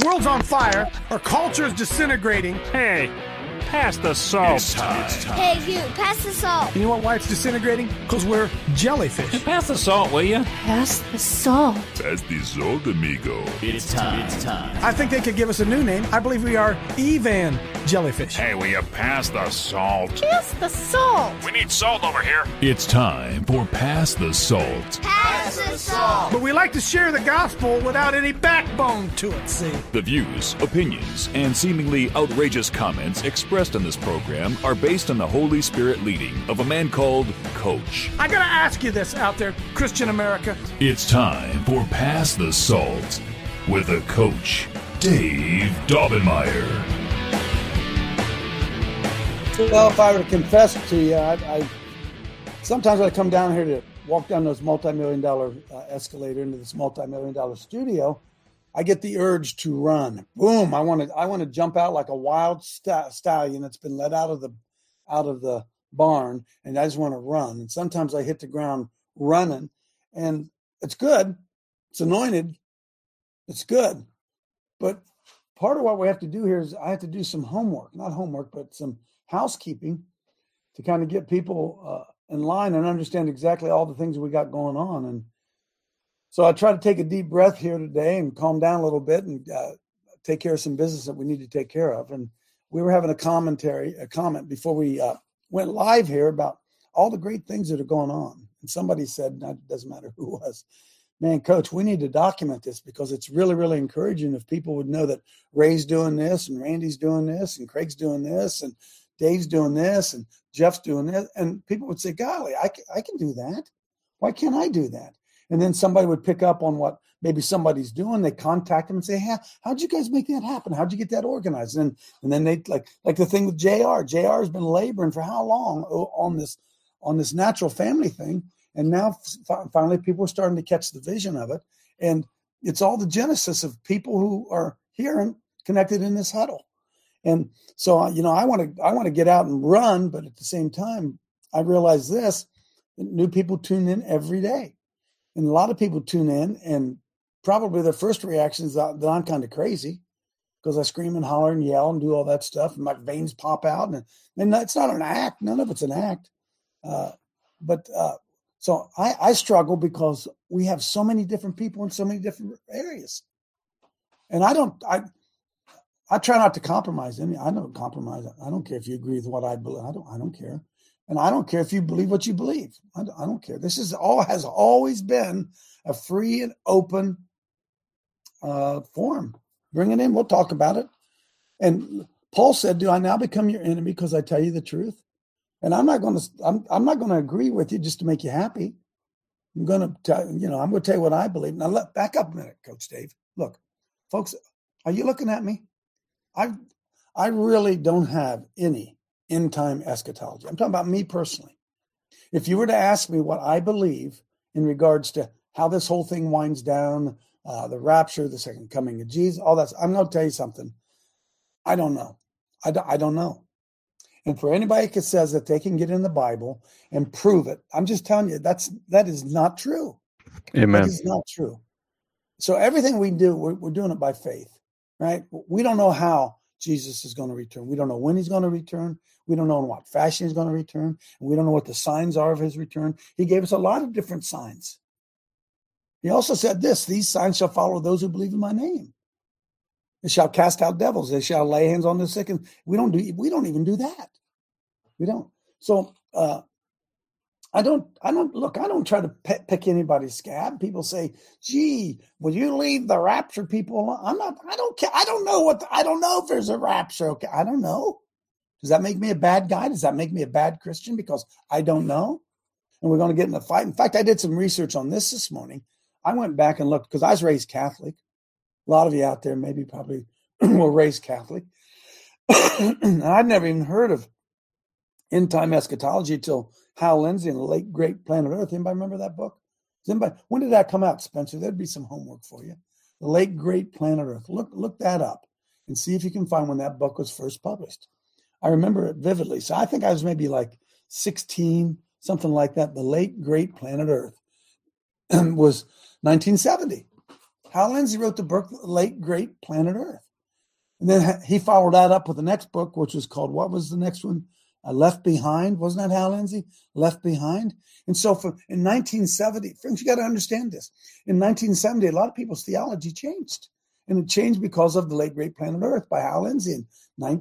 world's on fire, our culture is disintegrating. Hey, pass the salt. It's time. Hey, you, pass the salt. You know why it's disintegrating? Because we're jellyfish. Pass the salt, will you? Pass the salt. Pass the salt, amigo. It's time. I think they could give us a new name. I believe we are Evan jellyfish. Hey, will you pass the salt? Pass the salt. We need salt over here. It's time for Pass the Salt. Pass the salt. But we like to share the gospel without any backbone to it, see? The views, opinions, and seemingly outrageous comments expressed in this program are based on the Holy Spirit leading of a man called Coach. I gotta ask you this out there, Christian America. It's time for Pass the Salt with the Coach, Dave Daubenmire. Well, if I were to confess to you, I sometimes when I come down here to walk down those multi-million-dollar escalator into this multi-million-dollar studio, I get the urge to run. Boom! I want to jump out like a wild stallion that's been let out of the barn, and I just want to run. And sometimes I hit the ground running, and it's good. It's anointed. It's good, but part of what we have to do here is I have to do some homework, not homework, but some housekeeping to kind of get people in line and understand exactly all the things we got going on. And so I try to take a deep breath here today and calm down a little bit and take care of some business that we need to take care of. And we were having a comment before we went live here about all the great things that are going on. And somebody said, it doesn't matter who it was, man, Coach, we need to document this because it's really, really encouraging if people would know that Ray's doing this and Randy's doing this and Craig's doing this and Dave's doing this and Jeff's doing this. And people would say, golly, I can do that. Why can't I do that? And then somebody would pick up on what maybe somebody's doing. They contact them and say, hey, how'd you guys make that happen? How'd you get that organized? And then they like the thing with JR. JR has been laboring for how long on this natural family thing. And now finally people are starting to catch the vision of it. And it's all the genesis of people who are here and connected in this huddle. And so, I want to get out and run, but at the same time, I realize this, new people tune in every day. And a lot of people tune in and probably their first reaction is that I'm kind of crazy because I scream and holler and yell and do all that stuff. And my veins pop out and it's not an act. None of it's an act. So I struggle because we have so many different people in so many different areas. And I try not to compromise any. I don't compromise. I don't care if you agree with what I believe. I don't care. And I don't care if you believe what you believe. I don't care. This has always been a free and open forum. Bring it in. We'll talk about it. And Paul said, do I now become your enemy because I tell you the truth? And I'm not going to agree with you just to make you happy. I'm going to tell you what I believe. Now, back up a minute, Coach Dave. Look, folks, are you looking at me? I really don't have any end-time eschatology. I'm talking about me personally. If you were to ask me what I believe in regards to how this whole thing winds down, the rapture, the second coming of Jesus, all that, I'm going to tell you something. I don't know. I don't know. And for anybody that says that they can get in the Bible and prove it, I'm just telling you that is not true. Amen. That is not true. So everything we do, we're doing it by faith, right? We don't know how Jesus is going to return. We don't know when he's going to return. We don't know in what fashion he's going to return. And we don't know what the signs are of his return. He gave us a lot of different signs. He also said this, these signs shall follow those who believe in my name. They shall cast out devils. They shall lay hands on the sick. And we don't even do that. We don't. So I don't try to pick anybody's scab. People say, gee, will you leave the rapture people alone? I don't care. I don't know if there's a rapture. Okay. I don't know. Does that make me a bad guy? Does that make me a bad Christian because I don't know? And we're going to get in a fight. In fact, I did some research on this morning. I went back and looked because I was raised Catholic. A lot of you out there maybe probably were raised Catholic. And I'd never even heard of end-time eschatology until Hal Lindsey and the late, great Planet Earth. Anybody remember that book? When did that come out, Spencer? There'd be some homework for you. The late, great Planet Earth. Look that up and see if you can find when that book was first published. I remember it vividly. So I think I was maybe like 16, something like that. The late, great Planet Earth was 1970. Hal Lindsey wrote the book, Late Great Planet Earth. And then he followed that up with the next book, which was called, what was the next one? Left Behind. Wasn't that Hal Lindsey? Left Behind. And so in 1970, friends, you got to understand this. In 1970, a lot of people's theology changed. And it changed because of the Late Great Planet Earth by Hal Lindsey in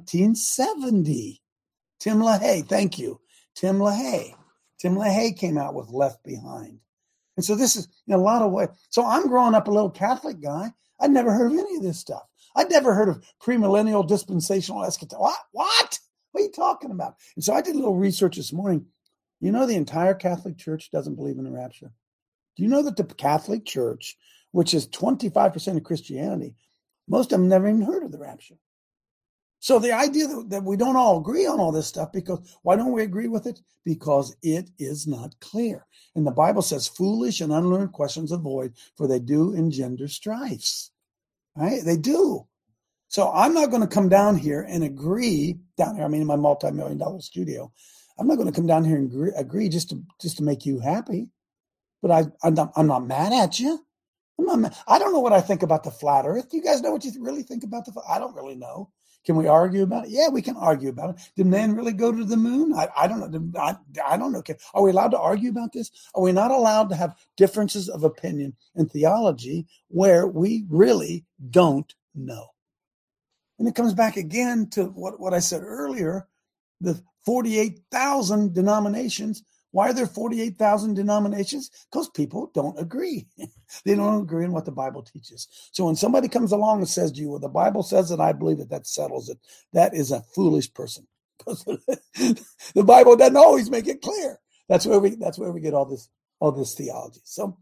1970. Tim LaHaye, thank you. Tim LaHaye. Tim LaHaye came out with Left Behind. And so this is in a lot of ways. So I'm growing up a little Catholic guy. I'd never heard of any of this stuff. I'd never heard of premillennial dispensational eschatology. What? What are you talking about? And so I did a little research this morning. You know, the entire Catholic Church doesn't believe in the rapture. Do you know that the Catholic Church, which is 25% of Christianity, most of them never even heard of the rapture? So the idea that we don't all agree on all this stuff, because why don't we agree with it? Because it is not clear. And the Bible says foolish and unlearned questions avoid, for they do engender strifes. Right? They do. So I'm not going to come down here and agree down here. I mean, in my multi-million-dollar studio, I'm not going to come down here and agree just to make you happy. But I'm not mad at you. I'm not mad. I don't know what I think about the flat Earth. Do you guys know what you really think about the? I don't really know. Can we argue about it? Yeah, we can argue about it. Did man really go to the moon? I don't know. I don't know. Are we allowed to argue about this? Are we not allowed to have differences of opinion in theology where we really don't know? And it comes back again to what I said earlier, the 48,000 denominations. Why are there 48,000 denominations? Because people don't agree. They don't agree on what the Bible teaches. So when somebody comes along and says to you, well, the Bible says it, I believe that settles it, that is a foolish person. Because the Bible doesn't always make it clear. That's where we get all this theology. So,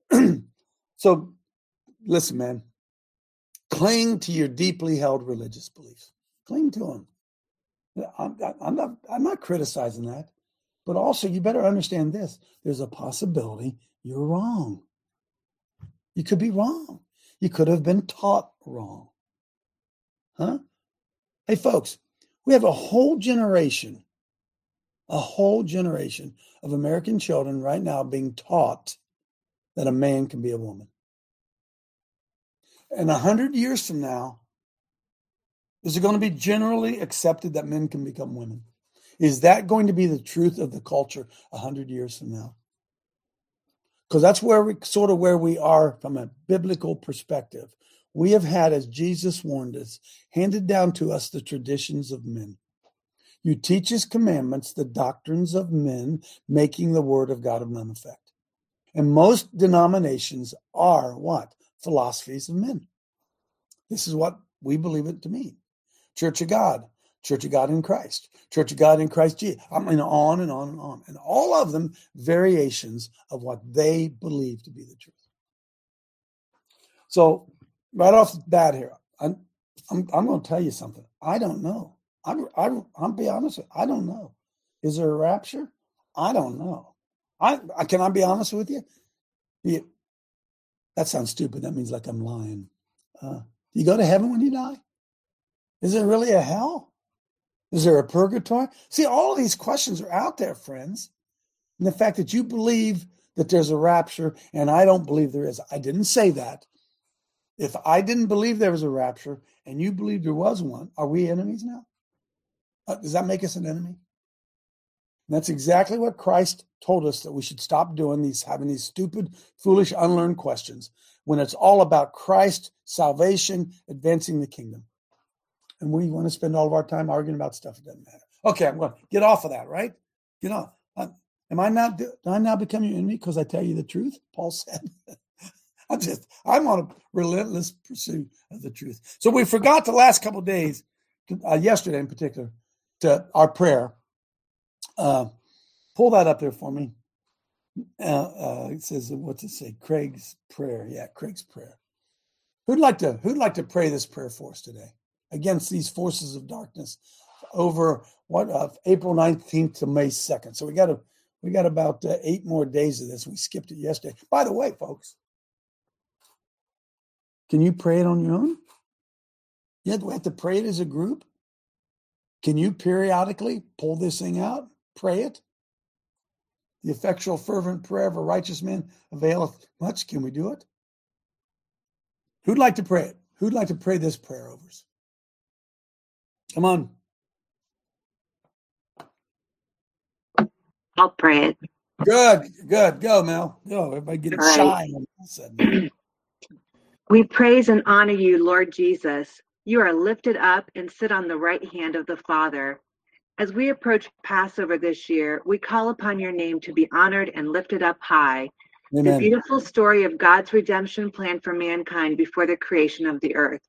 so listen, man, cling to your deeply held religious beliefs. Cling to them. I'm not criticizing that. But also, you better understand this. There's a possibility you're wrong. You could be wrong. You could have been taught wrong. Huh? Hey, folks, we have a whole generation of American children right now being taught that a man can be a woman. And 100 years from now, is it going to be generally accepted that men can become women? Is that going to be the truth of the culture 100 years from now? Because that's where we are from a biblical perspective. We have had, as Jesus warned us, handed down to us the traditions of men. You teach his commandments, the doctrines of men, making the word of God of none effect. And most denominations are what? Philosophies of men. This is what we believe it to mean. Church of God in Christ, Church of God in Christ Jesus. I mean, on and on and on. And all of them variations of what they believe to be the truth. So right off the bat here, I'm going to tell you something. I don't know. I'll be honest with you. I don't know. Is there a rapture? I don't know. Can I be honest with you? Yeah, that sounds stupid. That means like I'm lying. You go to heaven when you die? Is there really a hell? Is there a purgatory? See, all of these questions are out there, friends. And the fact that you believe that there's a rapture and I don't believe there is. I didn't say that. If I didn't believe there was a rapture and you believe there was one, are we enemies now? Does that make us an enemy? And that's exactly what Christ told us that we should stop doing, having these stupid, foolish, unlearned questions when it's all about Christ, salvation, advancing the kingdom. And we want to spend all of our time arguing about stuff that doesn't matter. Okay, I'm going to get off of that, right? Get off. Do I now become your enemy because I tell you the truth? Paul said. I'm on a relentless pursuit of the truth. So we forgot the last couple of days, yesterday in particular, to our prayer. Pull that up there for me. It says, what's it say? Craig's prayer. Yeah, Craig's prayer. Who'd like to pray this prayer for us today against these forces of darkness over April 19th to May 2nd? So we got about 8 more days of this. We skipped it yesterday. By the way, folks, can you pray it on your own? Yeah, do we have to pray it as a group? Can you periodically pull this thing out, pray it? The effectual, fervent prayer of a righteous man availeth much. Can we do it? Who'd like to pray it? Who'd like to pray this prayer over us? Come on. I'll pray it. Good. Go, Mel. Go. Everybody getting All right. shy. All of a sudden. We praise and honor you, Lord Jesus. You are lifted up and sit on the right hand of the Father. As we approach Passover this year, we call upon your name to be honored and lifted up high. Amen. The beautiful story of God's redemption plan for mankind before the creation of the earth.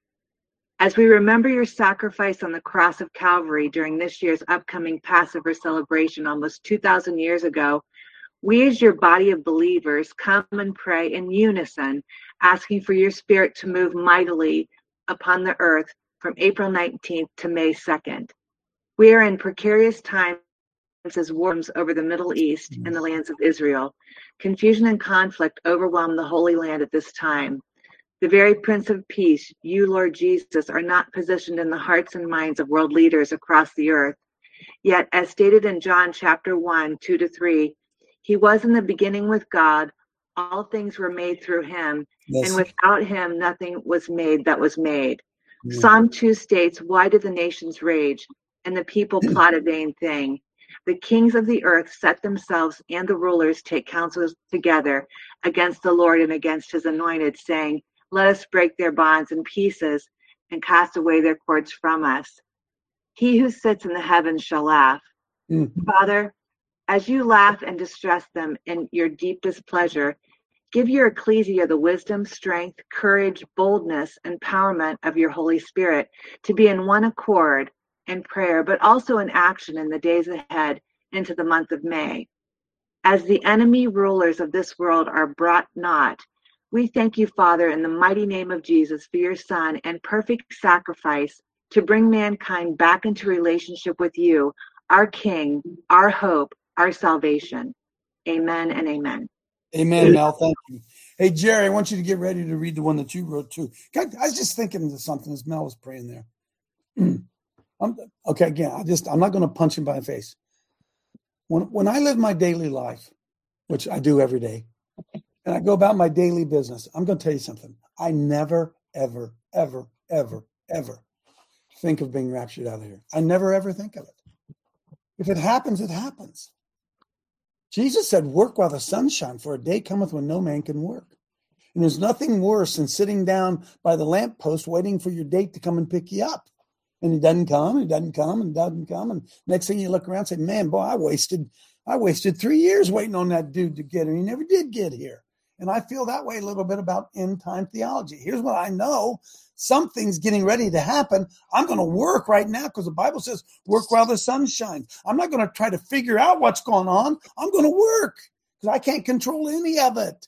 As we remember your sacrifice on the cross of Calvary during this year's upcoming Passover celebration almost 2,000 years ago, we as your body of believers come and pray in unison, asking for your spirit to move mightily upon the earth from April 19th to May 2nd. We are in precarious times as wars over the Middle East and the lands of Israel. Confusion and conflict overwhelm the Holy Land at this time. The very Prince of Peace, you, Lord Jesus, are not positioned in the hearts and minds of world leaders across the earth. Yet, as stated in John chapter 1, 2-3, he was in the beginning with God. All things were made through him, Yes. and without him nothing was made that was made. Yeah. Psalm 2 states, why do the nations rage, and the people plot a vain thing? The kings of the earth set themselves, and the rulers take counsel together against the Lord and against his anointed, saying, let us break their bonds in pieces and cast away their cords from us. He who sits in the heavens shall laugh. Father, as you laugh and distress them in your deep displeasure, give your ecclesia the wisdom, strength, courage, boldness, empowerment of your Holy Spirit to be in one accord in prayer, but also in action in the days ahead into the month of May. As the enemy rulers of this world are brought not, we thank you, Father, in the mighty name of Jesus, for your Son and perfect sacrifice to bring mankind back into relationship with you, our King, our hope, our salvation. Amen and amen. Amen, Mel. Thank you. Hey, Jerry, I want you to get ready to read the one that you wrote too. I was just thinking of something as Mel was praying there. Okay, again, I'm not going to punch him by the face. When I live my daily life, which I do every day, and I go about my daily business, I'm going to tell you something. I never, ever, ever, ever, ever think of being raptured out of here. I never, ever think of it. If it happens, it happens. Jesus said, work while the sun shines, for a day cometh when no man can work. And there's nothing worse than sitting down by the lamppost waiting for your date to come and pick you up. And he doesn't come, and doesn't come, and doesn't come. And next thing you look around and say, man, boy, I wasted 3 years waiting on that dude to get here. He never did get here. And I feel that way a little bit about end time theology. Here's what I know. Something's getting ready to happen. I'm going to work right now because the Bible says work while the sun shines. I'm not going to try to figure out what's going on. I'm going to work because I can't control any of it.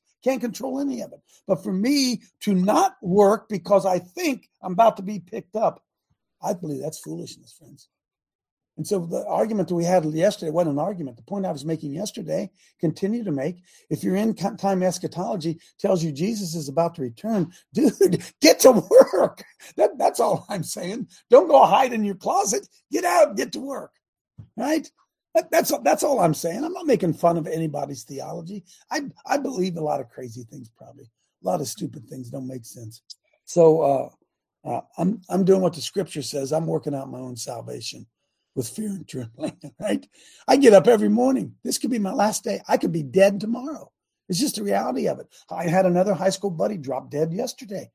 But for me to not work because I think I'm about to be picked up, I believe that's foolishness, friends. And so the argument that we had yesterday wasn't an argument. The point I was making yesterday, continue to make, if you're in time eschatology, tells you Jesus is about to return, dude, get to work. That's all I'm saying. Don't go hide in your closet. Get out, get to work, right? That's all I'm saying. I'm not making fun of anybody's theology. I believe a lot of crazy things, probably. A lot of stupid things don't make sense. So I'm doing what the scripture says. I'm working out my own salvation with fear and trembling, right? I get up every morning. This could be my last day. I could be dead tomorrow. It's just the reality of it. I had another high school buddy drop dead yesterday.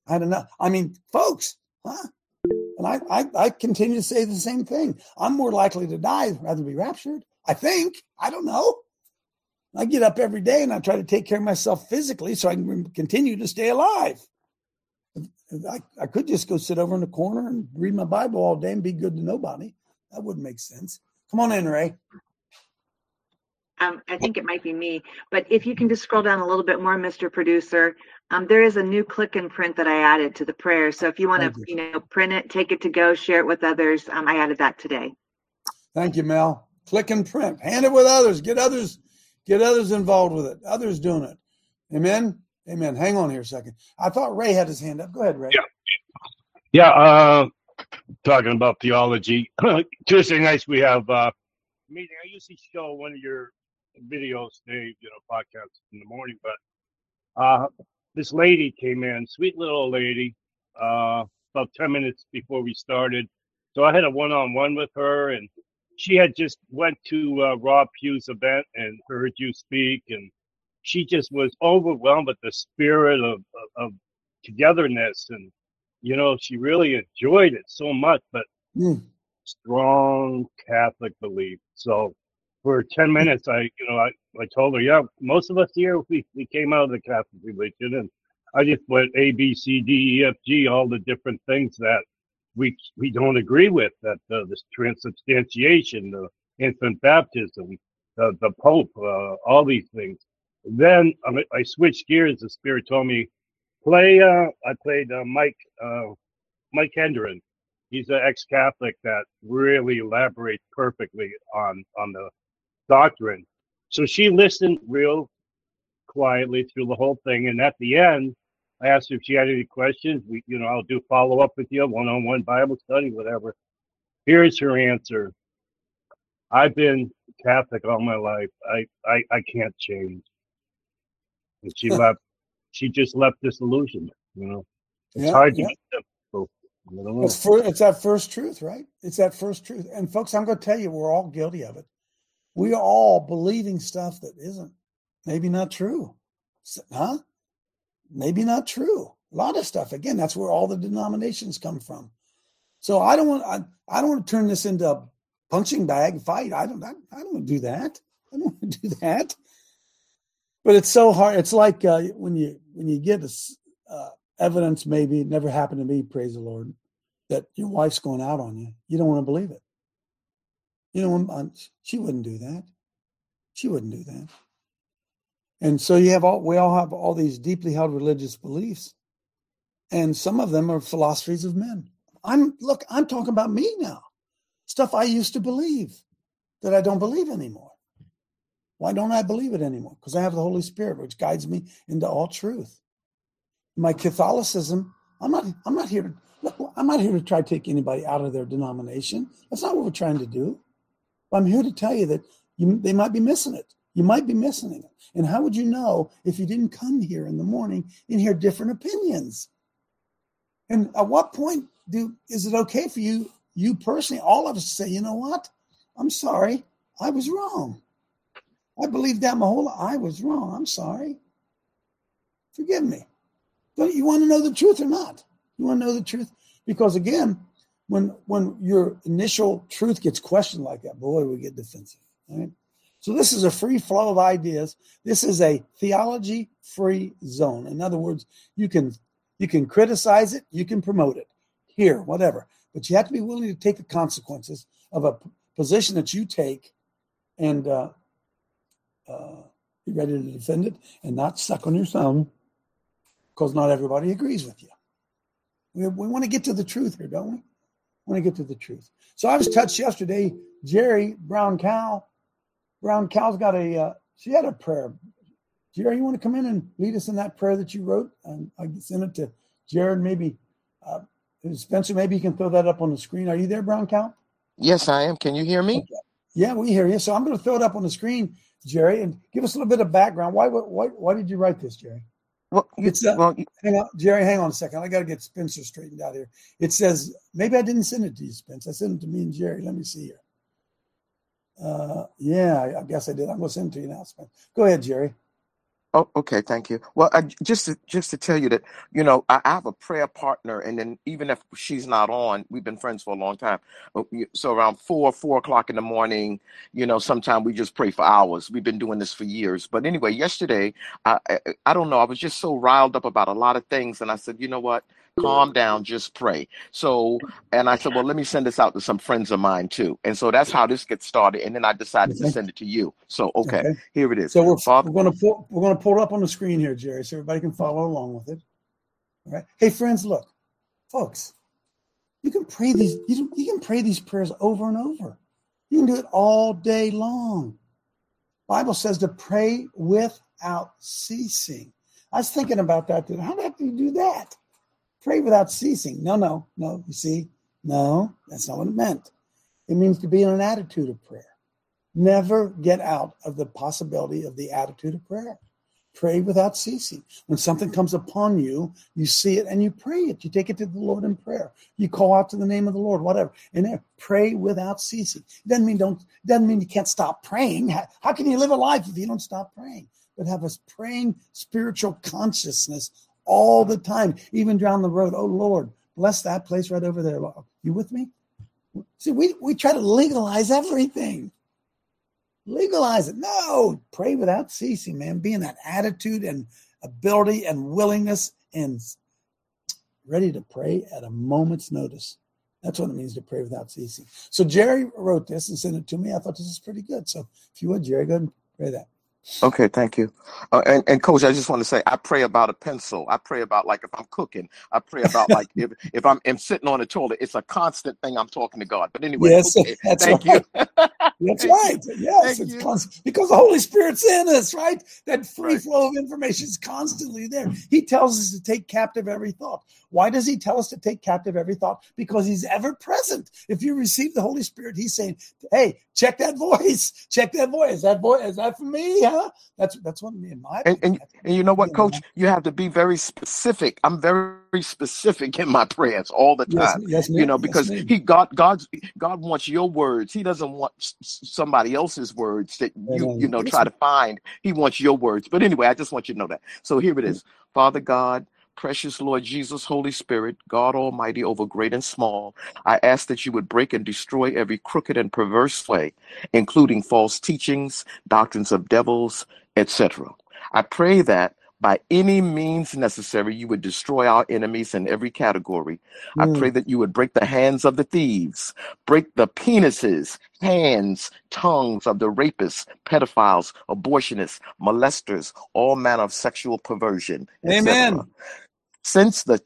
Folks, huh? And I continue to say the same thing. I'm more likely to die rather than be raptured. I think. I don't know. I get up every day and I try to take care of myself physically so I can continue to stay alive. I could just go sit over in the corner and read my Bible all day and be good to nobody. That wouldn't make sense. Come on in, Ray. I think it might be me, but if you can just scroll down a little bit more, Mr. Producer, there is a new click and print that I added to the prayer. So if you want to, print it, take it to go, share it with others. I added that today. Thank you, Mel. Click and print. Hand it with others. Get others involved with it. Others doing it. Amen. Amen. Hang on here a second. I thought Ray had his hand up. Go ahead, Ray. Yeah. Talking about theology. Tuesday nights we have meeting. I usually show one of your videos, Dave, podcast in the morning, but this lady came in, sweet little lady, about 10 minutes before we started. So I had a one-on-one with her, and she had just went to Rob Pugh's event and heard you speak, and she just was overwhelmed with the spirit of togetherness, and she really enjoyed it so much. But strong Catholic belief. So for 10 minutes, I told her, yeah, most of us here we came out of the Catholic religion, and I just went A, B, C, D, E, F, G, all the different things that we don't agree with, that this transubstantiation, the infant baptism, the Pope, all these things. Then I switched gears. The Spirit told me, I played Mike Hendren. He's an ex-Catholic that really elaborates perfectly on the doctrine. So she listened real quietly through the whole thing, and at the end, I asked her if she had any questions. I'll do follow-up with you, one-on-one Bible study, whatever. Here's her answer. I've been Catholic all my life. I can't change. And she left. She just left disillusionment. It's hard to get them. It's that first truth, right? It's that first truth. And folks, I'm going to tell you, we're all guilty of it. We are all believing stuff that isn't, maybe not true. Huh? Maybe not true. A lot of stuff. Again, that's where all the denominations come from. So I don't want to turn this into a punching bag fight. I don't want to do that. I don't want to do that. But it's so hard. It's like when you get evidence, maybe it never happened to me, praise the Lord, that your wife's going out on you. You don't want to believe it. She wouldn't do that. She wouldn't do that. And so we all have all these deeply held religious beliefs, and some of them are philosophies of men. I'm talking about me now. Stuff I used to believe that I don't believe anymore. Why don't I believe it anymore? Because I have the Holy Spirit, which guides me into all truth. My Catholicism, I'm not here to try to take anybody out of their denomination. That's not what we're trying to do. But I'm here to tell you that they might be missing it. You might be missing it. And how would you know if you didn't come here in the morning and hear different opinions? And at what point is it okay for you personally, all of us, to say, you know what? I'm sorry. I was wrong. I believed that my whole life. I was wrong. I'm sorry. Forgive me. Don't you want to know the truth or not? You want to know the truth? Because again, when your initial truth gets questioned like that, boy, we get defensive. Right? So this is a free flow of ideas. This is a theology-free zone. In other words, you can criticize it, you can promote it, here, whatever. But you have to be willing to take the consequences of a position that you take and be ready to defend it and not suck on your thumb, because not everybody agrees with you. We want to get to the truth here, don't we? We want to get to the truth. So I was touched yesterday. Jerry Brown Cow's got she had a prayer. Jerry, you want to come in and lead us in that prayer that you wrote? And I sent it to Jared, maybe. Spencer, maybe you can throw that up on the screen. Are you there, Brown Cow? Yes, I am. Can you hear me? Okay. Yeah, we hear you. So I'm going to throw it up on the screen, Jerry, and give us a little bit of background. Why did you write this, Jerry? Well, hang on, Jerry. Hang on a second. I got to get Spencer straightened out here. It says, maybe I didn't send it to you, Spence. I sent it to me and Jerry. Let me see here. Yeah, I guess I did. I'm going to send it to you now, Spence. Go ahead, Jerry. Oh, okay. Thank you. Well, just to tell you that, I have a prayer partner, and then even if she's not on, we've been friends for a long time. So around 4 o'clock in the morning, sometimes we just pray for hours. We've been doing this for years. But anyway, yesterday, I don't know. I was just so riled up about a lot of things. And I said, you know what? Calm down, just pray. So, and I said, well, let me send this out to some friends of mine too. And so that's how this gets started. And then I decided to send it to you. So, okay. Here it is. So we're going to pull it up on the screen here, Jerry, so everybody can follow along with it. All right. Hey, friends, look, folks, you can pray these. You can pray these prayers over and over. You can do it all day long. Bible says to pray without ceasing. I was thinking about that today. How do you do that? Pray without ceasing. No. You see, no, that's not what it meant. It means to be in an attitude of prayer. Never get out of the possibility of the attitude of prayer. Pray without ceasing. When something comes upon you, you see it and you pray it. You take it to the Lord in prayer. You call out to the name of the Lord, whatever. And there, pray without ceasing. Doesn't mean you can't stop praying. How can you live a life if you don't stop praying? But have a praying spiritual consciousness all the time, even down the road. Oh Lord, bless that place right over there. You with me? See, we try to legalize everything. Legalize it. No, pray without ceasing, man. Be in that attitude and ability and willingness and ready to pray at a moment's notice. That's what it means to pray without ceasing. So Jerry wrote this and sent it to me. I thought this is pretty good. So if you would, Jerry, go ahead and pray that. Okay, thank you. And Coach, I just want to say, I pray about a pencil. I pray about, like, if I'm cooking. I pray about, like, if I'm sitting on the toilet. It's a constant thing. I'm talking to God. But anyway, yes, okay, thank you. That's right. Yes, it's constant because the Holy Spirit's in us, right? That free flow of information is constantly there. He tells us to take captive every thought. Why does he tell us to take captive every thought? Because he's ever present. If you receive the Holy Spirit, he's saying, hey, check that voice. Check that voice. Is that for me? Huh? That's what me and my and you know what, Coach? You have to be very specific. I'm very specific in my prayers all the time. Yes, you know, because God wants your words. He doesn't want somebody else's words that you try to find. He wants your words. But anyway, I just want you to know that. So here it is. Father God, precious Lord Jesus, Holy Spirit, God Almighty over great and small, I ask that you would break and destroy every crooked and perverse way, including false teachings, doctrines of devils, etc. I pray that by any means necessary, you would destroy our enemies in every category. I pray that you would break the hands of the thieves, break the penises, hands, tongues of the rapists, pedophiles, abortionists, molesters, all manner of sexual perversion, etc. Amen. Silence the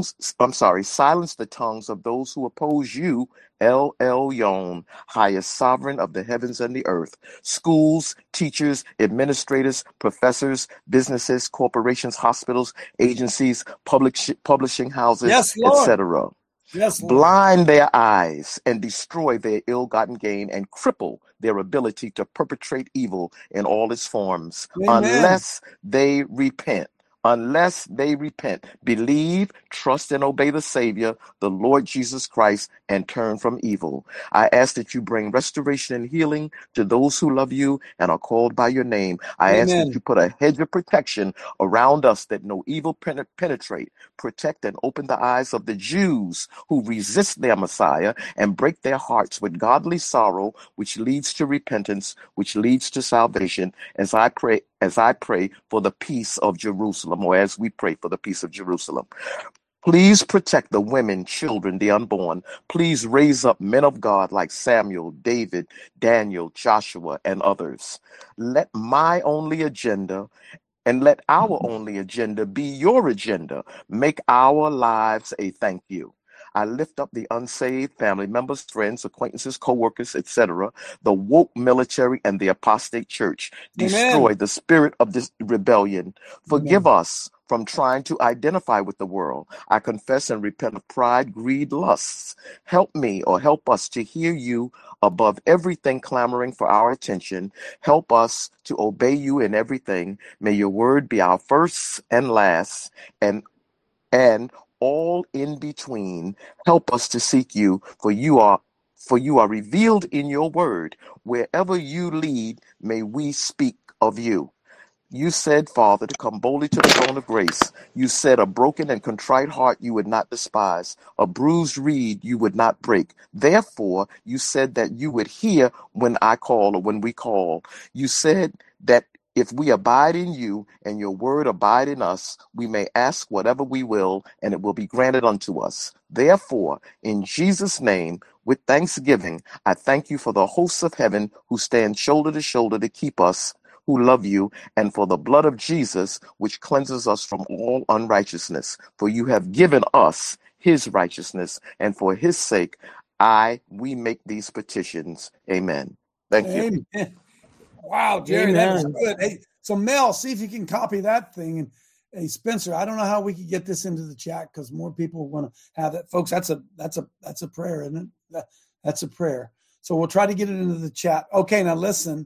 tongues of those who oppose you, El Elyon, highest sovereign of the heavens and the earth. Schools, teachers, administrators, professors, businesses, corporations, hospitals, agencies, publishing houses, etc. Yes, Lord. Blind their eyes and destroy their ill-gotten gain and cripple their ability to perpetrate evil in all its forms. Amen. Unless they repent, believe, trust, and obey the Savior, the Lord Jesus Christ, and turn from evil. I ask that you bring restoration and healing to those who love you and are called by your name. I ask that you put a hedge of protection around us that no evil penetrate. Protect and open the eyes of the Jews who resist their Messiah and break their hearts with godly sorrow, which leads to repentance, which leads to salvation, as I pray for the peace of Jerusalem, or as we pray for the peace of Jerusalem. Please protect the women, children, the unborn. Please raise up men of God like Samuel, David, Daniel, Joshua, and others. Let my only agenda and let our only agenda be your agenda. Make our lives a thank you. I lift up the unsaved, family members, friends, acquaintances, co-workers, etc., the woke military, and the apostate church. Destroy the spirit of this rebellion. Forgive us from trying to identify with the world. I confess and repent of pride, greed, lusts. Help me or help us to hear you above everything clamoring for our attention. Help us to obey you in everything. May your word be our first and last, and all in between. Help us to seek you, for you are revealed in your word. Wherever you lead, may we speak of you. You said, Father, to come boldly to the throne of grace. You said a broken and contrite heart you would not despise. A bruised reed you would not break. Therefore, you said that you would hear when I call, or when we call. You said that if we abide in you and your word abide in us, we may ask whatever we will, and it will be granted unto us. Therefore, in Jesus' name, with thanksgiving, I thank you for the hosts of heaven who stand shoulder to shoulder to keep us, who love you, and for the blood of Jesus, which cleanses us from all unrighteousness. For you have given us his righteousness, and for his sake, we make these petitions. Amen. Thank you. Amen. Wow, Jerry, that was good. Hey, so Mel, see if you can copy that thing. And hey, Spencer, I don't know how we could get this into the chat because more people want to have it. Folks, that's a prayer, isn't it? That's a prayer. So we'll try to get it into the chat. Okay, now listen.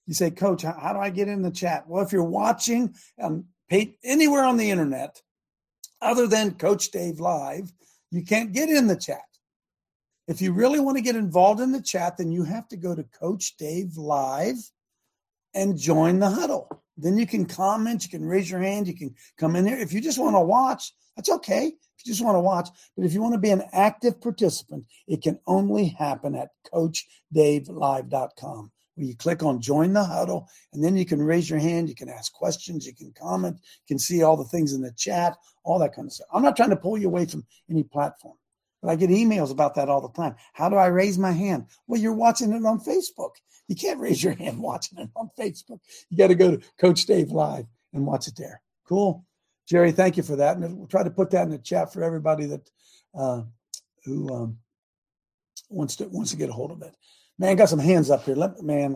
You say, Coach, how do I get in the chat? Well, if you're watching anywhere on the internet other than Coach Dave Live, you can't get in the chat. If you really want to get involved in the chat, then you have to go to Coach Dave Live and join the huddle. Then you can comment, you can raise your hand, you can come in here. If you just want to watch, that's okay. If you just want to watch, but if you want to be an active participant, it can only happen at CoachDaveLive.com, where you click on Join the Huddle, and then you can raise your hand, you can ask questions, you can comment, you can see all the things in the chat, all that kind of stuff. I'm not trying to pull you away from any platform, but I get emails about that all the time. How do I raise my hand? Well, you're watching it on Facebook. You can't raise your hand watching it on Facebook. You got to go to Coach Dave Live and watch it there. Cool. Jerry, thank you for that. And we'll try to put that in the chat for everybody that who wants to get a hold of it. Man, I got some hands up here. God,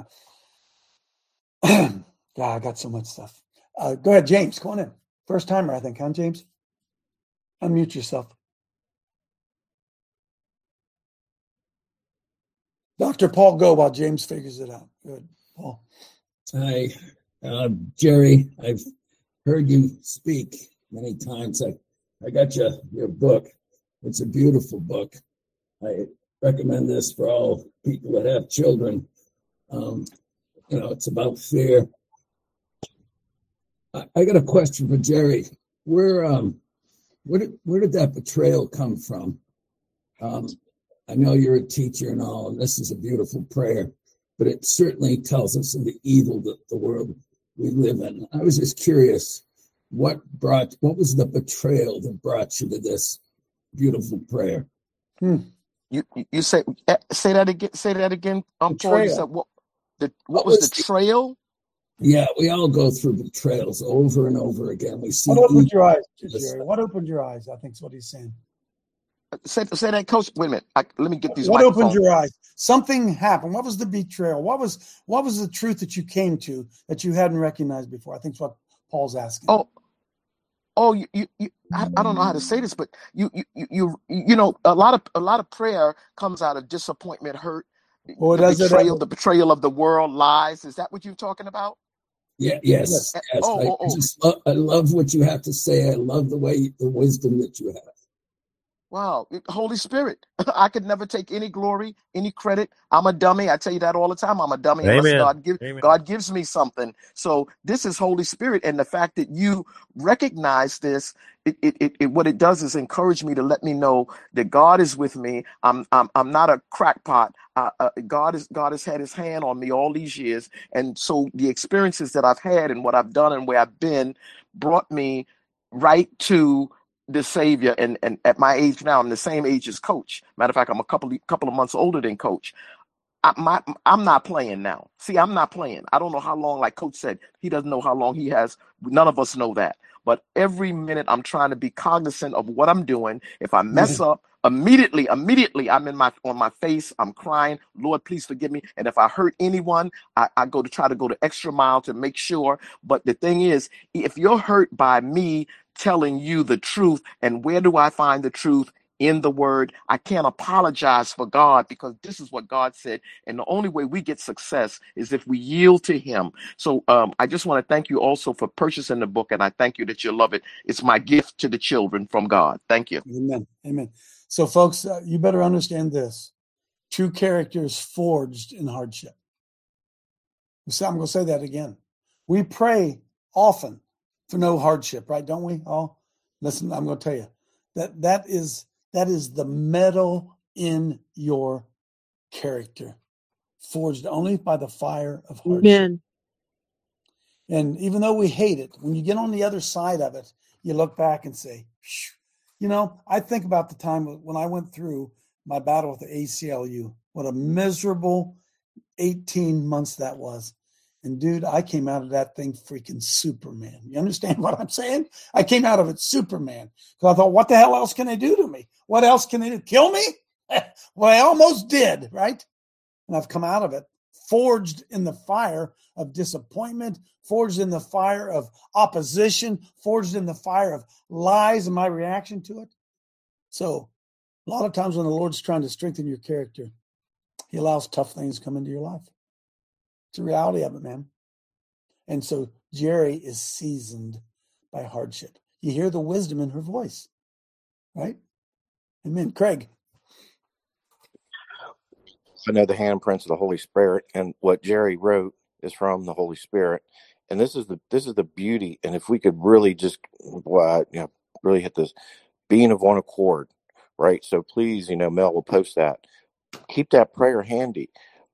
I got so much stuff. Go ahead, James. Go on in. First timer, I think, huh, James? Unmute yourself. Dr. Paul, go while James figures it out. Good, Paul. Hi, Jerry. I've heard you speak many times. I got your book. It's a beautiful book. I recommend this for all people that have children. It's about fear. I got a question for Jerry. Where did that betrayal come from? I know you're a teacher and all, and this is a beautiful prayer, but it certainly tells us of the evil that the world we live in. I was just curious, what was the betrayal that brought you to this beautiful prayer? You say that again. Say that again. Paul, you said what was the trail? Yeah, we all go through betrayals over and over again. We see. What opened your eyes, Jerry? What opened your eyes? I think is what he's saying. Say that, Coach. Wait a minute. Let me get these. What opened your eyes? Something happened. What was the betrayal? What was the truth that you came to that you hadn't recognized before? I think it's what Paul's asking. You I don't know how to say this, but you a lot of prayer comes out of disappointment, hurt, the betrayal of the world, lies. Is that what you're talking about? Yeah. Yes. I love what you have to say. I love the wisdom that you have. Wow, Holy Spirit. I could never take any glory, any credit. I'm a dummy. I tell you that all the time. I'm a dummy. Unless God gives me something. So this is Holy Spirit. And the fact that you recognize this, what it does is encourage me to let me know that God is with me. I'm not a crackpot. God has had his hand on me all these years. And so the experiences that I've had and what I've done and where I've been brought me right to the Savior. And at my age now, I'm the same age as Coach. Matter of fact, I'm a couple of months older than Coach. I'm not playing now. See, I'm not playing. I don't know how long, like Coach said, he doesn't know how long he has. None of us know that. But every minute I'm trying to be cognizant of what I'm doing. If I mess up, immediately I'm on my face. I'm crying. Lord, please forgive me. And if I hurt anyone, I try to go the extra mile to make sure. But the thing is, if you're hurt by me telling you the truth, and where do I find the truth? In the word. I can't apologize for God, because this is what God said. And the only way we get success is if we yield to him. So I just want to thank you also for purchasing the book. And I thank you that you love it. It's my gift to the children from God. Thank you. Amen. So folks, you better understand this. True character is forged in hardship. So I'm going to say that again. We pray often for no hardship, right? Don't we all? Listen, I'm going to tell you that is the metal in your character, forged only by the fire of hardship. Amen. And even though we hate it, when you get on the other side of it, you look back and say, I think about the time when I went through my battle with the ACLU, what a miserable 18 months that was. And dude, I came out of that thing freaking Superman. You understand what I'm saying? I came out of it Superman. Because I thought, what the hell else can they do to me? What else can they do? Kill me? Well, I almost did, right? And I've come out of it forged in the fire of disappointment, forged in the fire of opposition, forged in the fire of lies and my reaction to it. So a lot of times when the Lord's trying to strengthen your character, he allows tough things to come into your life. It's the reality of it, man. And so Jerry is seasoned by hardship. You hear the wisdom in her voice, right? Amen. Craig. I know the handprints of the Holy Spirit, and what Jerry wrote is from the Holy Spirit. And this is the beauty. And if we could really just, really hit this, being of one accord, right? So please, Mel will post that. Keep that prayer handy.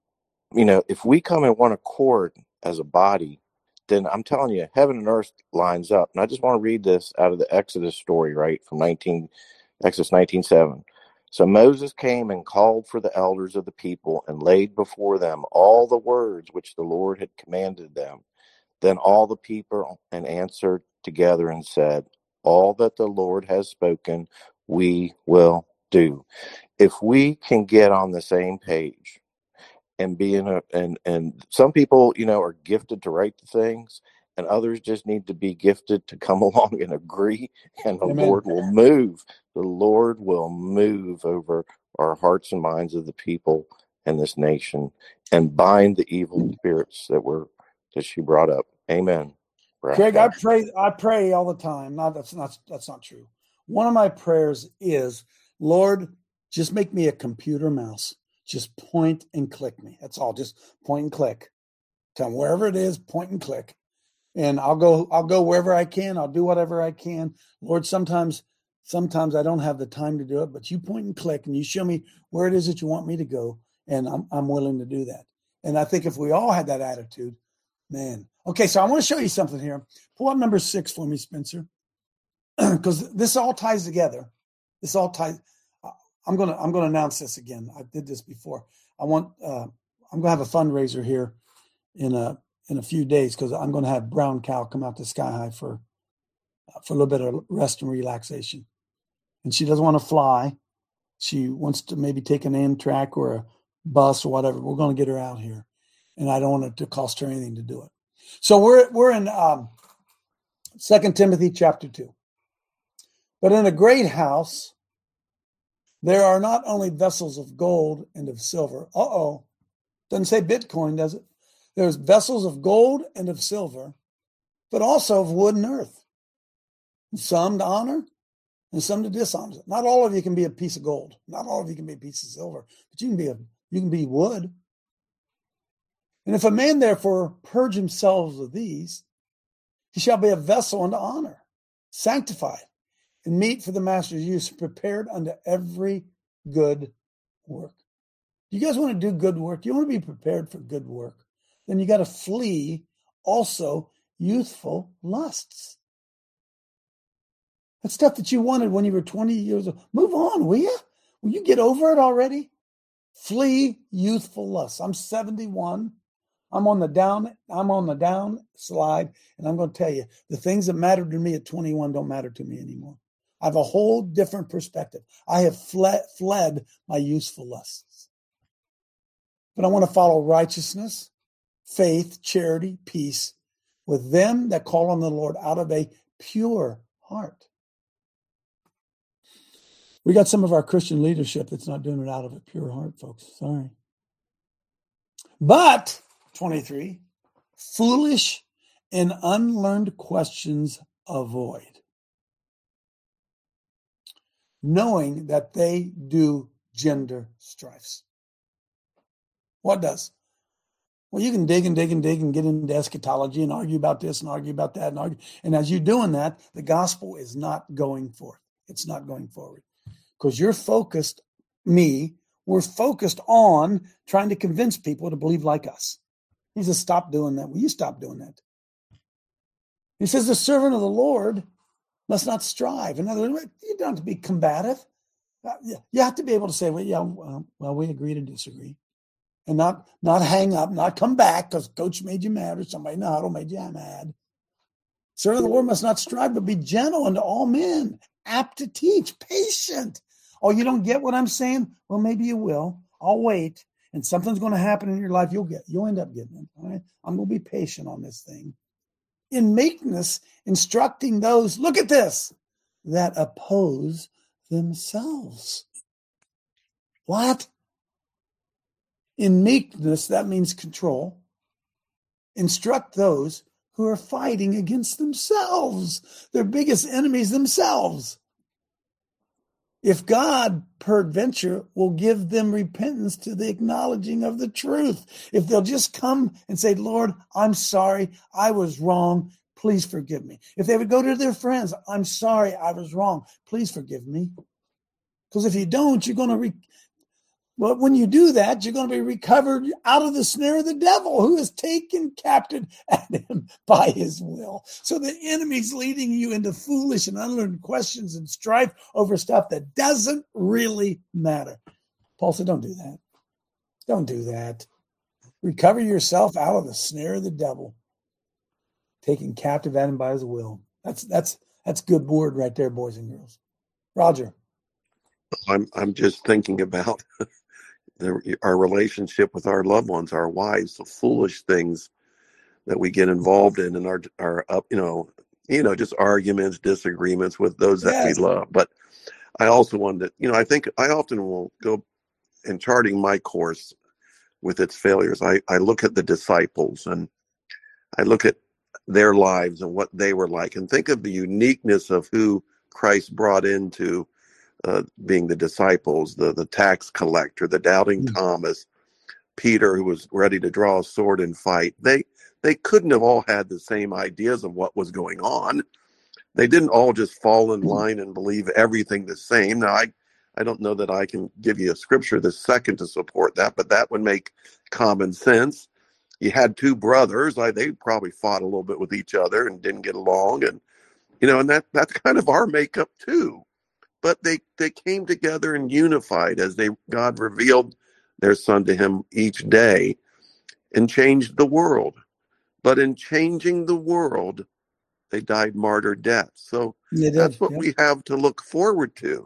If we come in one accord as a body, then I'm telling you, heaven and earth lines up. And I just want to read this out of the Exodus story, right, from Exodus 19:7. So Moses came and called for the elders of the people and laid before them all the words which the Lord had commanded them. Then all the people answered together and said, all that the Lord has spoken, we will do. If we can get on the same page and be and some people, are gifted to write the things, and others just need to be gifted to come along and agree, and the Amen. Lord will move. The Lord will move over our hearts and minds of the people in this nation and bind the evil spirits that she brought up. Amen. Craig, I pray all the time. No, that's not true. One of my prayers is, Lord, just make me a computer mouse. Just point and click me. That's all. Just point and click. Tell me wherever it is, point and click. And I'll go wherever I can. I'll do whatever I can. Lord, sometimes I don't have the time to do it, but you point and click and you show me where it is that you want me to go. And I'm willing to do that. And I think if we all had that attitude, man. Okay, so I want to show you something here. Pull up number 6 for me, Spencer, because this all ties together. This all ties. I'm gonna announce this again. I did this before. I'm gonna have a fundraiser here in a few days, because I'm gonna have Brown Cow come out to Sky High for a little bit of rest and relaxation. And she doesn't want to fly. She wants to maybe take an Amtrak or a bus or whatever. We're going to get her out here, and I don't want it to cost her anything to do it. So we're in 2 Timothy chapter 2. But in a great house, there are not only vessels of gold and of silver. Doesn't say Bitcoin, does it? There's vessels of gold and of silver, but also of wood and earth. Some to honor and some to dishonor. Not all of you can be a piece of gold. Not all of you can be a piece of silver, but you can be wood. And if a man therefore purge himself of these, he shall be a vessel unto honor, sanctified, and meet for the master's use, prepared unto every good work. You guys want to do good work? You want to be prepared for good work? Then you got to flee also youthful lusts. That stuff that you wanted when you were 20 years old. Move on, will you? Will you get over it already? Flee youthful lusts. I'm 71. I'm on the down slide, and I'm going to tell you, the things that mattered to me at 21 don't matter to me anymore. I have a whole different perspective. I have fled my youthful lusts. But I want to follow righteousness, faith, charity, peace with them that call on the Lord out of a pure heart. We got some of our Christian leadership that's not doing it out of a pure heart, folks. Sorry. But 23, foolish and unlearned questions avoid, knowing that they do gender strifes. What does? Well, you can dig and dig and dig and get into eschatology and argue about this and argue about that and argue. And as you're doing that, the gospel is not going forth. It's not going forward. Because you're focused, we're focused on trying to convince people to believe like us. He says, stop doing that. Will you stop doing that? He says, the servant of the Lord must not strive. In other words, you don't have to be combative. You have to be able to say, well, we agree to disagree. And not hang up, not come back because coach made you mad or somebody in the huddle made you mad. Servant of the Lord must not strive, but be gentle unto all men, apt to teach, patient. Oh, you don't get what I'm saying? Well, maybe you will. I'll wait. And something's going to happen in your life. You'll end up getting it. All right? I'm going to be patient on this thing. In meekness, instructing those, look at this, that oppose themselves. What? In meekness, that means control. instruct those who are fighting against themselves, their biggest enemies themselves. If God, peradventure, will give them repentance to the acknowledging of the truth, if they'll just come and say, Lord, I'm sorry, I was wrong, please forgive me. If they would go to their friends, I'm sorry, I was wrong, please forgive me. Because if you don't, you're going to well, when you do that, you're going to be recovered out of the snare of the devil, who is taken captive at him by his will. So the enemy's leading you into foolish and unlearned questions and strife over stuff that doesn't really matter. Paul said, don't do that. Don't do that. Recover yourself out of the snare of the devil, taken captive at him by his will. That's good word right there, boys and girls. Roger. I'm just thinking about our relationship with our loved ones, our wives, the foolish things that we get involved in, and our up, just arguments, disagreements with those that we love. But I also wanted to, I think I often will go in charting my course with its failures. I look at the disciples and I look at their lives and what they were like, and think of the uniqueness of who Christ brought into being the disciples, the tax collector, the doubting Thomas, Peter, who was ready to draw a sword and fight. They couldn't have all had the same ideas of what was going on. They didn't all just fall in line and believe everything the same. Now, I don't know that I can give you a scripture this second to support that, but that would make common sense. You had two brothers. They probably fought a little bit with each other and didn't get along. And, and that's kind of our makeup too. But they came together and unified as God revealed their son to him each day and changed the world. But in changing the world, they died martyr deaths. So that's what we have to look forward to.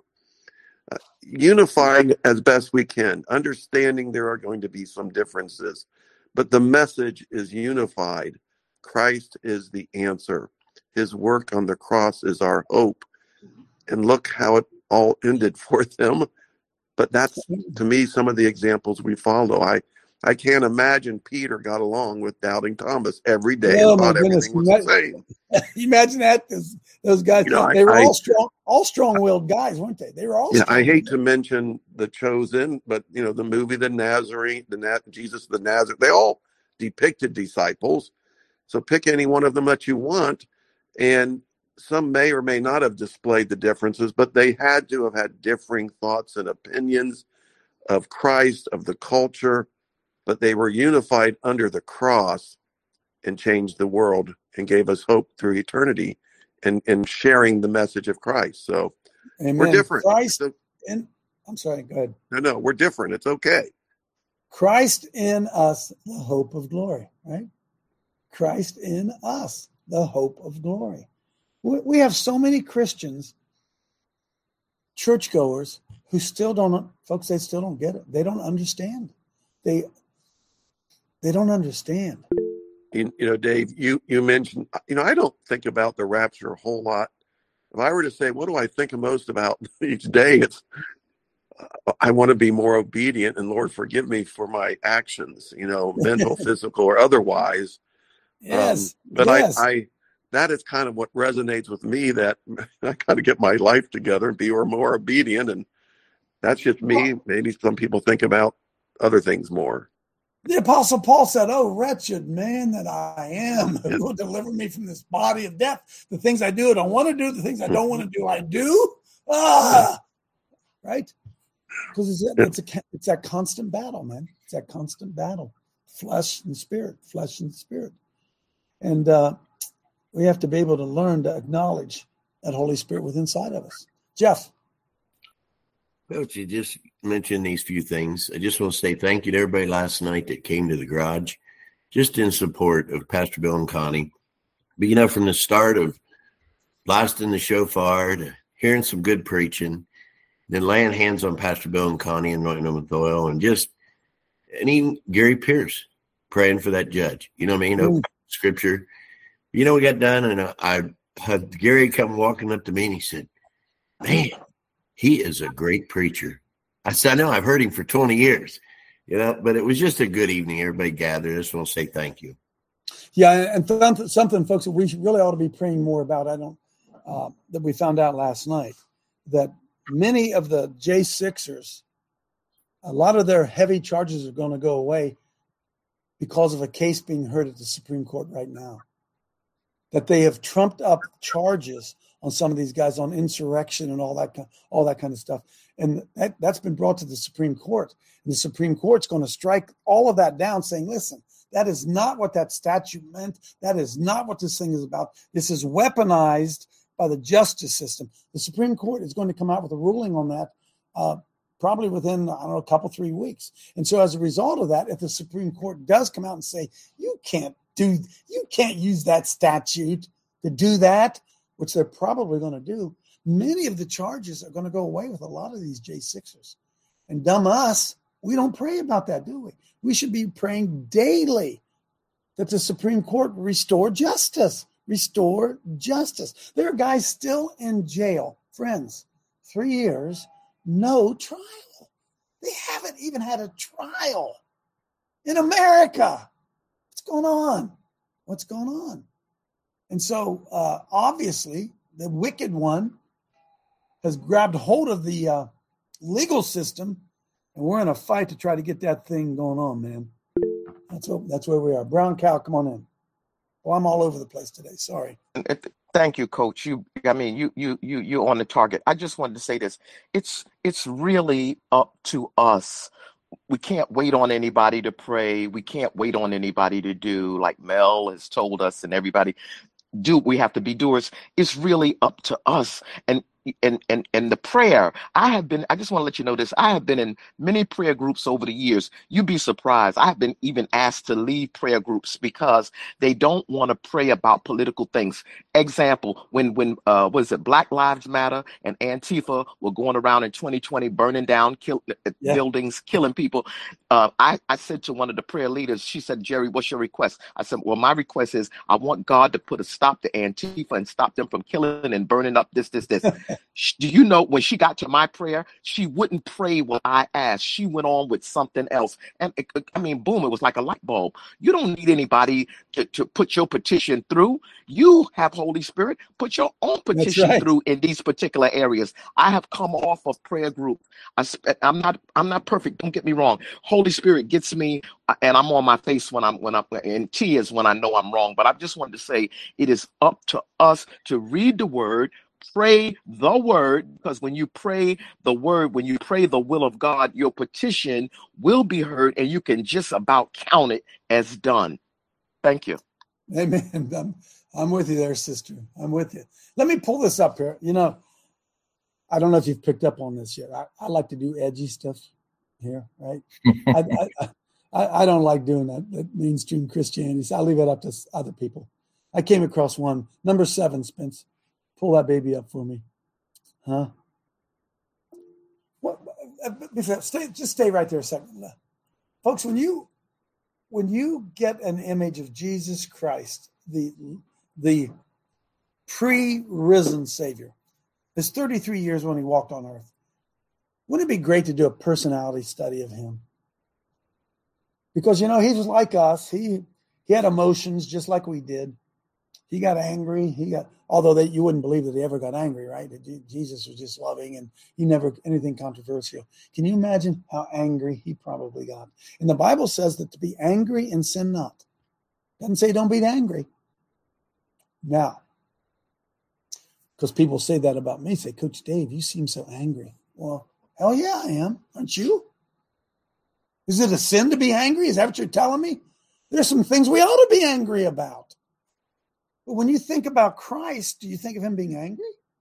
Unifying as best we can, understanding there are going to be some differences, but the message is unified. Christ is the answer. His work on the cross is our hope. And look how it all ended for them. But that's, to me, some of the examples we follow. I can't imagine Peter got along with doubting Thomas every day and thought everything was the same. Imagine that, those guys, they were all strong-willed guys, weren't they? They were all I hate to mention The Chosen, but, the movie The Nazarene, Jesus the Nazarene, they all depicted disciples. So pick any one of them that you want, and some may or may not have displayed the differences, but they had to have had differing thoughts and opinions of Christ, of the culture, but they were unified under the cross and changed the world and gave us hope through eternity and sharing the message of Christ. So Amen. We're different. I'm sorry, go ahead. No, we're different. It's okay. Christ in us, the hope of glory, right? Christ in us, the hope of glory. We have so many Christians, churchgoers, who still don't, folks, they still don't get it. They don't understand. They don't understand. Dave, you mentioned, I don't think about the rapture a whole lot. If I were to say, what do I think most about each day? It's, I want to be more obedient, and Lord, forgive me for my actions, mental, physical, or otherwise. Yes. But yes. I that is kind of what resonates with me, that I got to get my life together and be more obedient. And that's just me. Maybe some people think about other things more. The Apostle Paul said, "Oh, wretched man that I am, who will deliver me from this body of death? The things I do, I don't want to do. The things I don't want to do, I do." Right? Because it's that constant battle, man. It's that constant battle, flesh and spirit. And we have to be able to learn to acknowledge that Holy Spirit within inside of us. Jeff. Coach, you just mentioned these few things. I just want to say thank you to everybody last night that came to the garage, just in support of Pastor Bill and Connie. But, from the start of blasting the shofar to hearing some good preaching, then laying hands on Pastor Bill and Connie and anointing them with oil, and even Gary Pierce praying for that judge. You know what I mean? Scripture. We got done, and I had Gary come walking up to me, and he said, "Man, he is a great preacher." I said, "I know, I've heard him for 20 years, but it was just a good evening. Everybody gathered. I just want to say thank you." Yeah, and something, folks, that we really ought to be praying more about. That we found out last night that many of the J6ers, a lot of their heavy charges are going to go away because of a case being heard at the Supreme Court right now. That they have trumped up charges on some of these guys on insurrection and all that kind of stuff, and that's been brought to the Supreme Court. And the Supreme Court's going to strike all of that down, saying, "Listen, that is not what that statute meant. That is not what this thing is about. This is weaponized by the justice system." The Supreme Court is going to come out with a ruling on that probably within, a couple, 3 weeks. And so as a result of that, if the Supreme Court does come out and say, you can't use that statute to do that, which they're probably going to do, many of the charges are going to go away with a lot of these J6ers. And dumb us, we don't pray about that, do we? We should be praying daily that the Supreme Court restore justice. Restore justice. There are guys still in jail, friends, 3 years, no trial. They haven't even had a trial in America. What's going on? And so obviously the wicked one has grabbed hold of the legal system, and we're in a fight to try to get that thing going on, man. That's where we are. Brown Cow, come on in. Well, I'm all over the place today. Sorry. Thank you, Coach. You're on the target. I just wanted to say this. It's really up to us. We can't wait on anybody to pray. We can't wait on anybody to do, like Mel has told us, and everybody do. We have to be doers. It's really up to us. And the prayer, I just want to let you know this. I have been in many prayer groups over the years. You'd be surprised. I have been even asked to leave prayer groups because they don't want to pray about political things. Example, when Black Lives Matter and Antifa were going around in 2020, burning down buildings, killing people. I said to one of the prayer leaders, she said, "Jerry, what's your request?" I said, "Well, my request is I want God to put a stop to Antifa and stop them from killing and burning up this." Do you know, when she got to my prayer, she wouldn't pray what I asked. She went on with something else. And boom, it was like a light bulb. You don't need anybody to put your petition through. You have Holy Spirit. Put your own petition through in these particular areas. I have come off of prayer group. I'm not perfect. Don't get me wrong. Holy Spirit gets me, and I'm on my face when I'm in tears when I know I'm wrong. But I just wanted to say it is up to us to read the word, pray the word, because when you pray the word, when you pray the will of God, your petition will be heard, and you can just about count it as done. Thank you. Amen. I'm with you there, sister. I'm with you. Let me pull this up here. I don't know if you've picked up on this yet. I like to do edgy stuff here, right? I don't like doing that mainstream Christianity. So I leave it up to other people. I came across one, number 7, Spence. Pull that baby up for me. Huh? What? Just stay right there a second. Folks, when you get an image of Jesus Christ, the pre-risen Savior, his 33 years when he walked on earth, wouldn't it be great to do a personality study of him? Because, he was like us. He had emotions just like we did. He got angry. Although you wouldn't believe that he ever got angry, right? Jesus was just loving, and he never anything controversial. Can you imagine how angry he probably got? And the Bible says that to be angry and sin not. Doesn't say don't be angry. Now, because people say that about me, say, Coach Dave, you seem so angry. Well, hell yeah, I am. Aren't you? Is it a sin to be angry? Is that what you're telling me? There's some things we ought to be angry about. But when you think about Christ, do you think of him being angry?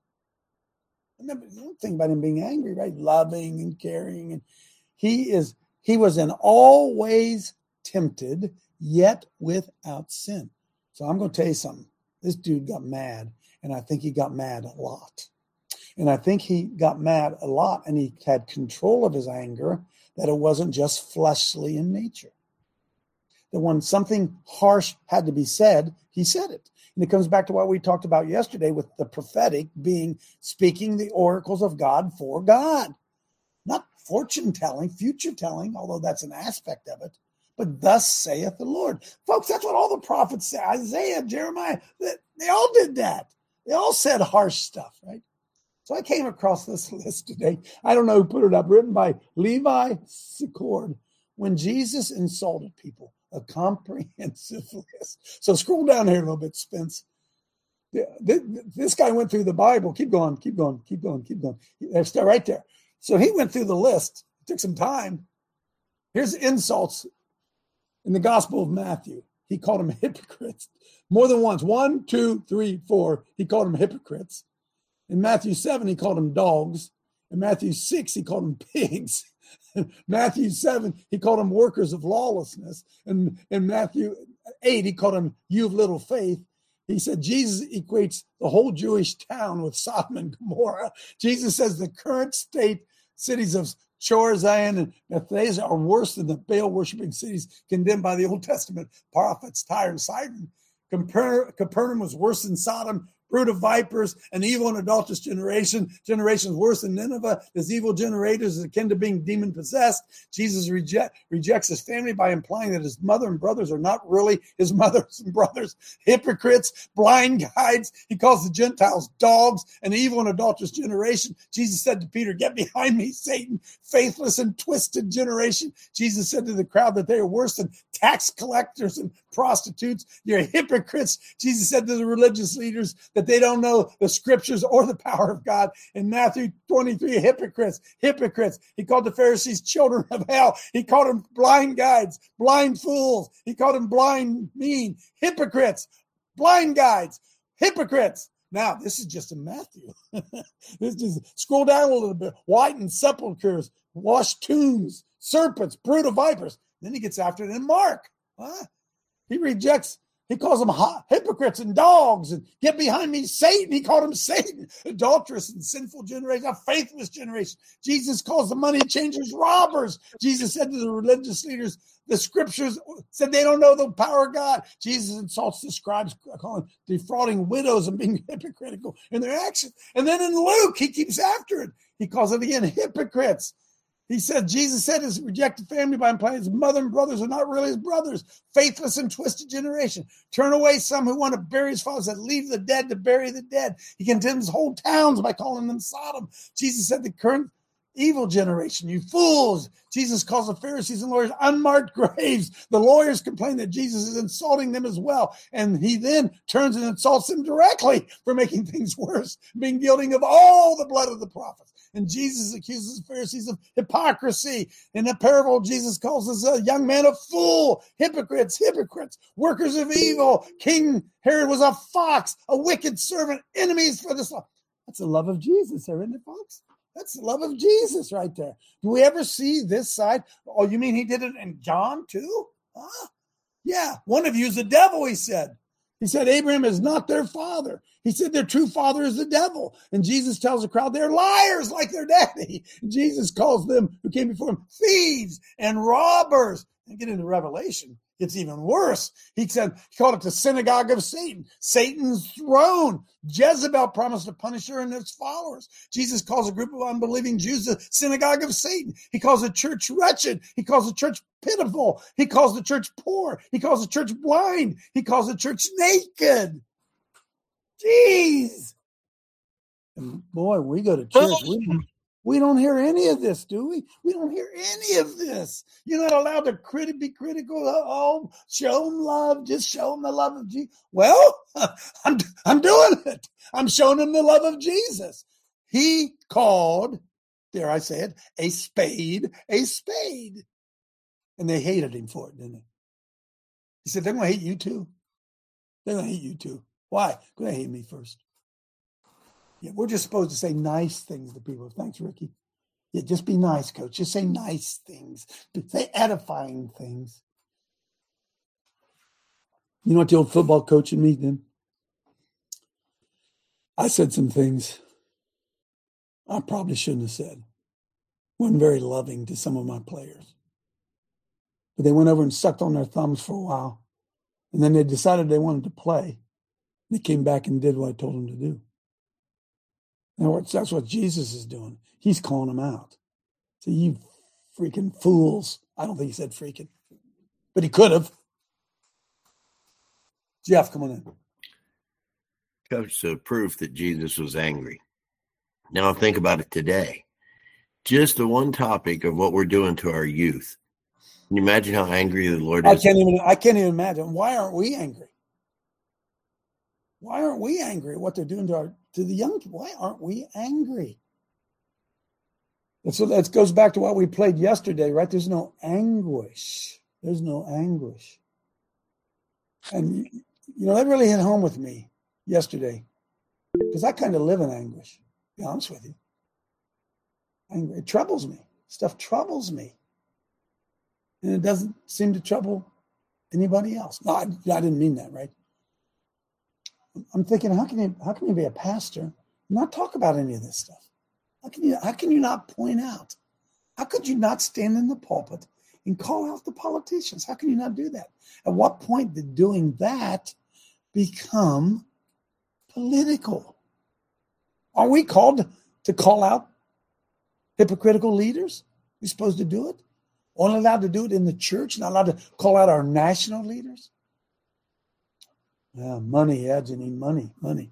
You don't think about him being angry, right? Loving and caring. And he was in all ways tempted, yet without sin. So I'm going to tell you something. This dude got mad, and I think he got mad a lot. And I think he got mad a lot, and he had control of his anger, that it wasn't just fleshly in nature. That when something harsh had to be said, he said it. And it comes back to what we talked about yesterday with the prophetic being speaking the oracles of God for God. Not fortune telling, future telling, although that's an aspect of it, but thus saith the Lord. Folks, that's what all the prophets say. Isaiah, Jeremiah, they all did that. They all said harsh stuff, right? So I came across this list today. I don't know who put it up, written by Levi Secord. When Jesus insulted people, a comprehensive list. So scroll down here a little bit, Spence. This guy went through the Bible. Keep going. They're right there. So he went through the list. It took some time. Here's insults in the Gospel of Matthew. He called them hypocrites more than once. 1, 2, 3, 4. He called them hypocrites. In Matthew 7, he called them dogs. In Matthew 6, he called them pigs. In Matthew 7, he called them workers of lawlessness. And in Matthew 8, he called them you of little faith. He said Jesus equates the whole Jewish town with Sodom and Gomorrah. Jesus says the current state cities of Chorazin and Bethsaida are worse than the Baal-worshipping cities condemned by the Old Testament prophets, Tyre and Sidon. Capernaum was worse than Sodom, brood of vipers, an evil and adulterous generation. Generations worse than Nineveh. This evil generators is akin to being demon-possessed. Jesus rejects his family by implying that his mother and brothers are not really his mothers and brothers. Hypocrites, blind guides. He calls the Gentiles dogs, an evil and adulterous generation. Jesus said to Peter, get behind me, Satan, faithless and twisted generation. Jesus said to the crowd that they are worse than tax collectors and prostitutes. You're hypocrites. Jesus said to the religious leaders that they don't know the scriptures or the power of God. In Matthew 23, hypocrites. He called the Pharisees children of hell. He called them blind guides, blind fools. He called them blind, mean, hypocrites, blind guides, hypocrites. Now, this is just in Matthew. Scroll down a little bit. Whitened sepulchres, washed tombs, serpents, brood of vipers. Then he gets after it in Mark. He calls them hypocrites and dogs and get behind me, Satan. He called them Satan, adulterous and sinful generation, a faithless generation. Jesus calls the money changers robbers. Jesus said to the religious leaders, the scriptures said they don't know the power of God. Jesus insults the scribes, calling defrauding widows and being hypocritical in their actions. And then in Luke, he keeps after it. He calls it again hypocrites. He said, Jesus said his rejected family by implying his mother and brothers are not really his brothers. Faithless and twisted generation. Turn away some who want to bury his fathers and leave the dead to bury the dead. He condemns whole towns by calling them Sodom. Jesus said the current evil generation, you fools. Jesus calls the Pharisees and lawyers unmarked graves. The lawyers complain that Jesus is insulting them as well. And he then turns and insults them directly for making things worse, being guilty of all the blood of the prophets. And Jesus accuses the Pharisees of hypocrisy. In the parable, Jesus calls us a young man a fool, hypocrites, workers of evil. King Herod was a fox, a wicked servant, enemies for this law. That's the love of Jesus there, isn't it, folks? That's the love of Jesus right there. Do we ever see this side? Oh, you mean he did it in John too? Huh? Yeah, one of you is the devil, he said. He said Abraham is not their father. He said their true father is the devil. And Jesus tells the crowd they're liars like their daddy. Jesus calls them who came before him thieves and robbers. And get into Revelation, it's even worse. He called it the synagogue of Satan, Satan's throne. Jezebel promised to punish her and its followers. Jesus calls a group of unbelieving Jews the synagogue of Satan. He calls the church wretched. He calls the church pitiful. He calls the church poor. He calls the church blind. He calls the church naked. Jeez. And boy, we go to church. We don't hear any of this, do we? We don't hear any of this. You're not allowed to be critical. Oh, show them love. Just show them the love of Jesus. Well, I'm doing it. I'm showing them the love of Jesus. He called, dare I say it, a spade. And they hated him for it, didn't they? He said, they're going to hate you too. They're going to hate you too. Why? Because they hate me first. Yeah, we're just supposed to say nice things to people. Thanks, Ricky. Yeah, just be nice, Coach. Just say nice things. Say edifying things. You know what the old football coach in me did? I said some things I probably shouldn't have said. Wasn't very loving to some of my players. But they went over and sucked on their thumbs for a while. And then they decided they wanted to play. They came back and did what I told them to do. That's what Jesus is doing. He's calling them out. So you freaking fools. I don't think he said freaking. but he could have. Jeff, come on in. Coach, so proof that Jesus was angry. Now think about it today. Just the one topic of what we're doing to our youth. Can you imagine how angry the Lord is? I can't even imagine. Why aren't we angry? Why aren't we angry at what they're doing to the young people? Why aren't we angry? And so that goes back to what we played yesterday, right? There's no anguish. There's no anguish. And, that really hit home with me yesterday because I kind of live in anguish, to be honest with you. It troubles me. Stuff troubles me. And it doesn't seem to trouble anybody else. No, I didn't mean that, right? I'm thinking, how can you be a pastor and not talk about any of this stuff? How can you not point out? How could you not stand in the pulpit and call out the politicians? How can you not do that? At what point did doing that become political? Are we called to call out hypocritical leaders? We're supposed to do it? Only allowed to do it in the church, not allowed to call out our national leaders? Money, Janine, money.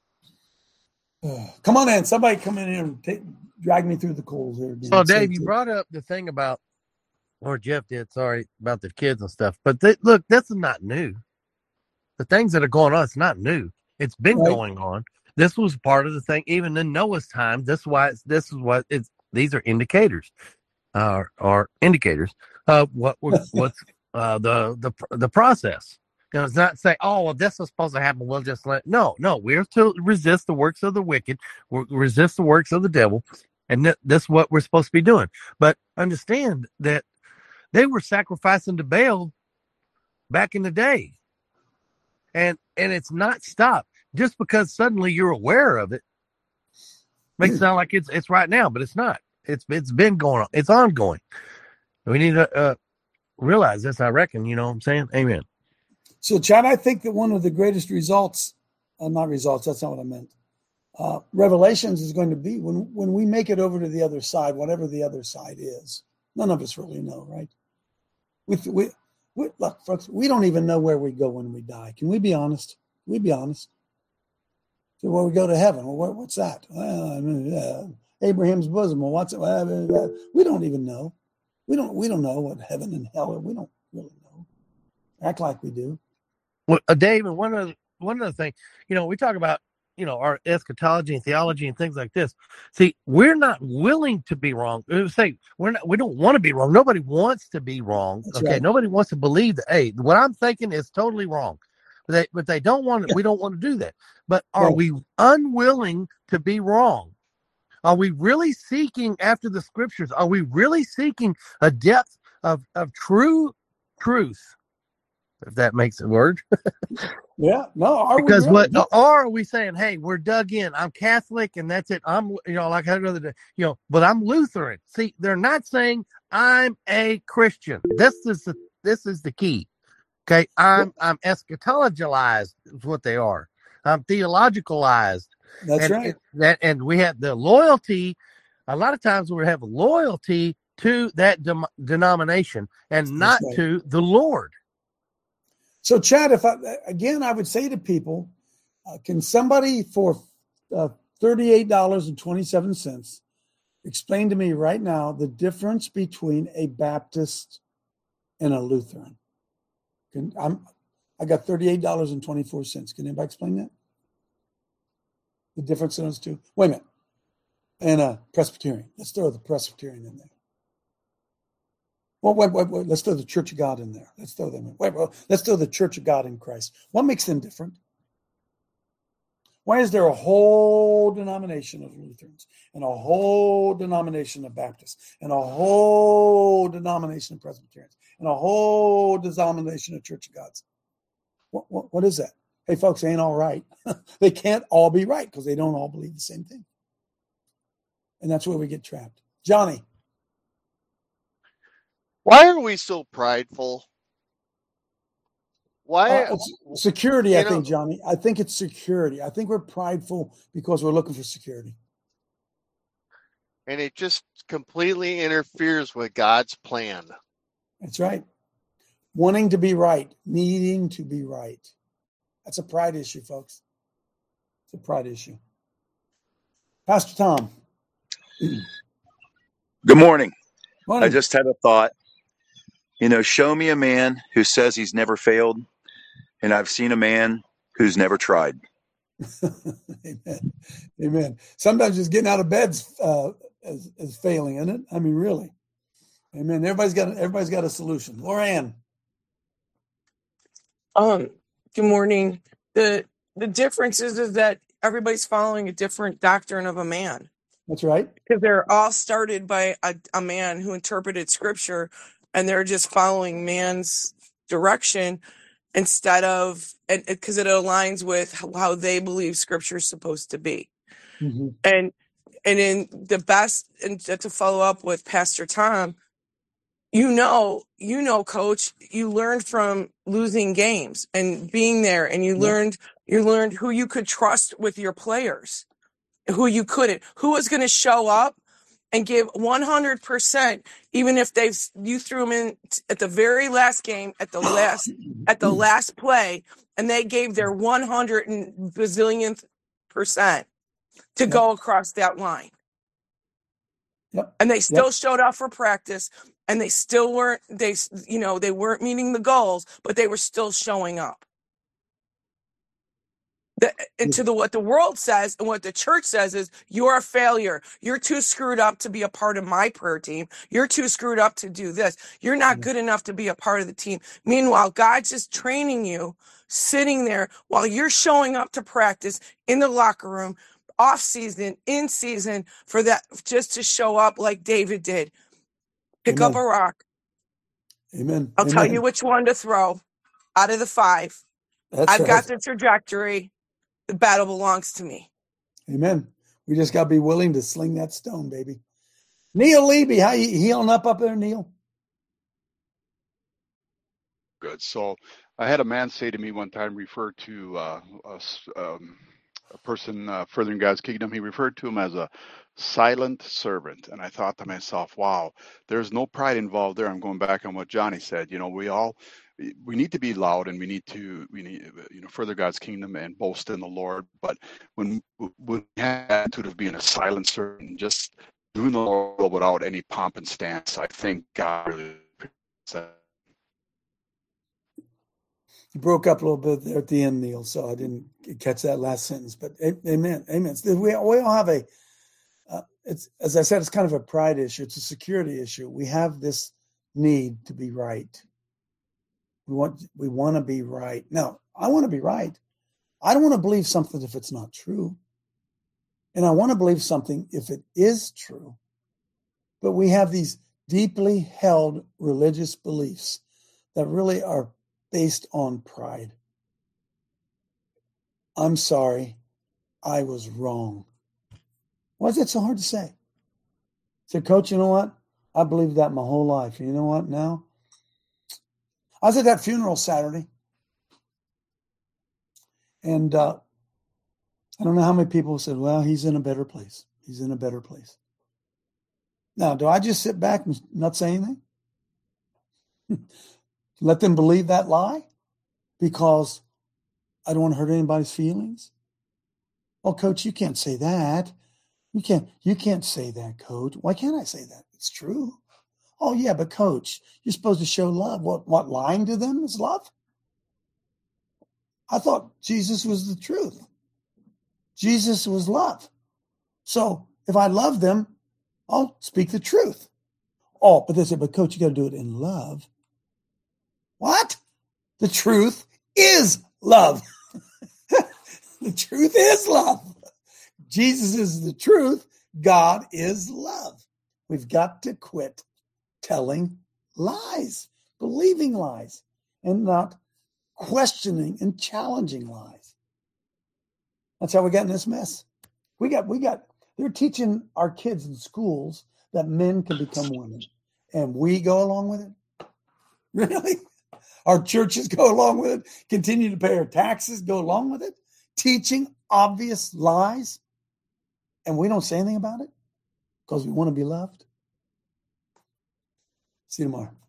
Come on in. Somebody come in here and drag me through the coals here. Again. So, Dave, you brought up the thing about, or Jeff did, sorry, about the kids and stuff. But look, this is not new. The things that are going on, it's not new. It's been going on. This was part of the thing, even in Noah's time. These are indicators, or indicators of what's the process. It's not say, oh, well, this is supposed to happen. We'll just no. We're to resist the works of the wicked, resist the works of the devil, and this is what we're supposed to be doing. But understand that they were sacrificing to Baal back in the day, and it's not stopped just because suddenly you're aware of it. Makes it sound like it's right now, but it's not. It's been going on. It's ongoing. We need to realize this. I reckon. You know what I'm saying? Amen. So, Chad, I think that one of the greatest results, not results, that's not what I meant. Revelations is going to be when we make it over to the other side, whatever the other side is. None of us really know, right? Look, folks, we don't even know where we go when we die. Can we be honest? Can we be honest? So, where we go to heaven, well, what's that? Abraham's bosom. Well, what's it? We don't even know. We don't know what heaven and hell are. We don't really know. Act like we do. Well, Dave, and one other thing, we talk about, our eschatology and theology and things like this. See, we're not willing to be wrong. We don't want to be wrong. Nobody wants to be wrong. That's okay. Right. Nobody wants to believe that, hey, what I'm thinking is totally wrong. But they don't want it. We don't want to do that. But are we unwilling to be wrong? Are we really seeking after the scriptures? Are we really seeking a depth of true truth? If that makes a word. Yeah, no. Because or are we saying, hey, we're dug in. I'm Catholic and that's it. I'm, like I other day, but I'm Lutheran. See, they're not saying I'm a Christian. This is the key. Okay, I'm eschatologized is what they are. I'm theologicalized. That's right. And we have the loyalty. A lot of times we have loyalty to that denomination and not to the Lord. So, Chad, I would say to people, can somebody for $38.27 explain to me right now the difference between a Baptist and a Lutheran? I got $38.24. Can anybody explain that? The difference in those two? Wait a minute. And a Presbyterian. Let's throw the Presbyterian in there. Well, wait. Let's throw the Church of God in there. Let's throw them in. Let's throw the Church of God in Christ. What makes them different? Why is there a whole denomination of Lutherans and a whole denomination of Baptists and a whole denomination of Presbyterians and a whole denomination of Church of Gods? What is that? Hey, folks, they ain't all right. They can't all be right because they don't all believe the same thing. And that's where we get trapped. Johnny. Why are we so prideful? Why? Security, I think, Johnny. I think it's security. I think we're prideful because we're looking for security. And it just completely interferes with God's plan. That's right. Wanting to be right, needing to be right. That's a pride issue, folks. It's a pride issue. Pastor Tom. Good morning. Morning. I just had a thought. Show me a man who says he's never failed, and I've seen a man who's never tried. Amen. Amen. Sometimes just getting out of bed is failing, isn't it? I mean, really. Amen. Everybody's got a solution. Lorianne. Good morning. The difference is that everybody's following a different doctrine of a man. That's right. Because they're all started by a man who interpreted scripture, and they're just following man's direction instead of, and because it aligns with how they believe scripture is supposed to be. Mm-hmm. And in the best, and to follow up with Pastor Tom, coach, you learned from losing games and being there, and you learned who you could trust with your players, who you couldn't, who was going to show up and give 100%, even if you threw them in at the very last game, at the last play, and they gave their 100 and bazillionth percent to go across that line. Yep. And they still showed up for practice, and they still weren't meeting the goals, but they were still showing up. What the world says and what the church says is, you're a failure. You're too screwed up to be a part of my prayer team. You're too screwed up to do this. You're not good enough to be a part of the team. Meanwhile, God's just training you, sitting there while you're showing up to practice in the locker room, off season, in season, for that, just to show up like David did. Pick up a rock. Amen. I'll tell you which one to throw out of the 5. I've got the trajectory. The battle belongs to me. Amen. We just got to be willing to sling that stone, baby. Neil Levy, how you healing up there, Neil? Good. So I had a man say to me one time, refer to a person furthering God's kingdom. He referred to him as a silent servant. And I thought to myself, wow, there's no pride involved there. I'm going back on what Johnny said. We need to be loud, and we need further God's kingdom and boast in the Lord. But when we have the attitude of being a silent servant, just doing the Lord without any pomp and stance, I think God really said. You broke up a little bit there at the end, Neil, so I didn't catch that last sentence. But amen, amen. We all have it's, as I said, it's kind of a pride issue. It's a security issue. We have this need to be right. We want to be right. Now, I want to be right. I don't want to believe something if it's not true. And I want to believe something if it is true. But we have these deeply held religious beliefs that really are based on pride. I'm sorry, I was wrong. Why is it so hard to say? I said, Coach, you know what? I believed that my whole life. And you know what now? I was at that funeral Saturday. And I don't know how many people said, well, he's in a better place. He's in a better place. Now, do I just sit back and not say anything? Let them believe that lie because I don't want to hurt anybody's feelings? Oh, Coach, you can't say that. You can't say that, Coach. Why can't I say that? It's true. Oh, yeah, but Coach, you're supposed to show love. What lying to them is love? I thought Jesus was the truth. Jesus was love. So if I love them, I'll speak the truth. Oh, but they say, but Coach, you got to do it in love. What? The truth is love. The truth is love. Jesus is the truth. God is love. We've got to quit telling lies, believing lies, and not questioning and challenging lies. That's how we got in this mess. They're teaching our kids in schools that men can become women, and we go along with it. Really? Our churches go along with it, continue to pay our taxes, go along with it, teaching obvious lies, and we don't say anything about it because we want to be loved. See you tomorrow.